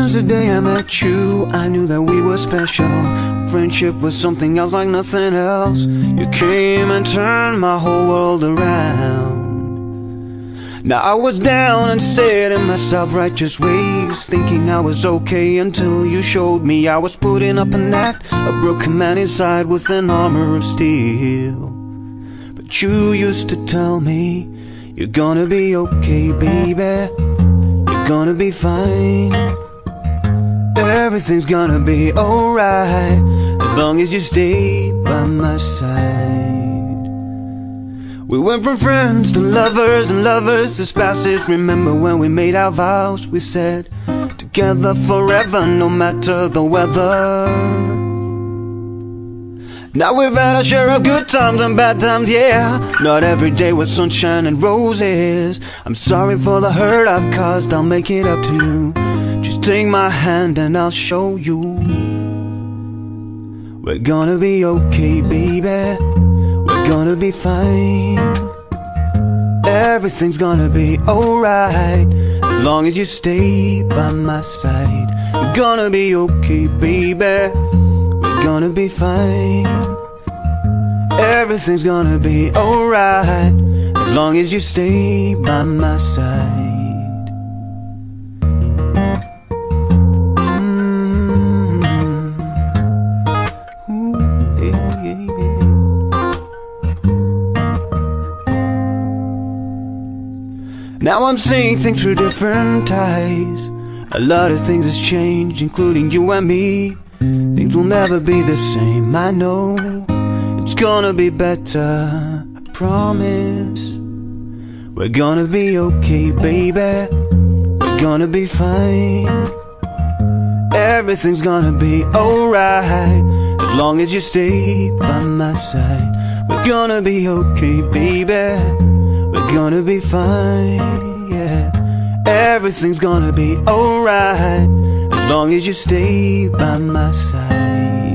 was the day I met you, I knew that we were special. Friendship was something else like nothing else. You came and turned my whole world around. Now I was down and set in my self-righteous ways, thinking I was okay until you showed me I was putting up an act, a broken man inside with an armor of steel. But you used to tell me, you're gonna be okay, baby, you're gonna be fine, everything's gonna be alright, as long as you stay by my side. We went from friends to lovers and lovers to spouses. Remember when we made our vows? We said, together forever, no matter the weather. Now we've had our share of good times and bad times, yeah. Not every day was sunshine and roses. I'm sorry for the hurt I've caused, I'll make it up to you. Just take my hand and I'll show you. We're gonna be okay, baby, we're gonna be fine, everything's gonna be alright, as long as you stay by my side. We're gonna be okay, baby, we're gonna be fine, everything's gonna be alright, as long as you stay by my side. Now I'm seeing things through different eyes. A lot of things has changed, including you and me. Things will never be the same, I know. It's gonna be better, I promise. We're gonna be okay, baby, we're gonna be fine, everything's gonna be alright, as long as you stay by my side. We're gonna be okay, baby, we're gonna be fine, yeah. Everything's gonna be alright, as long as you stay by my side.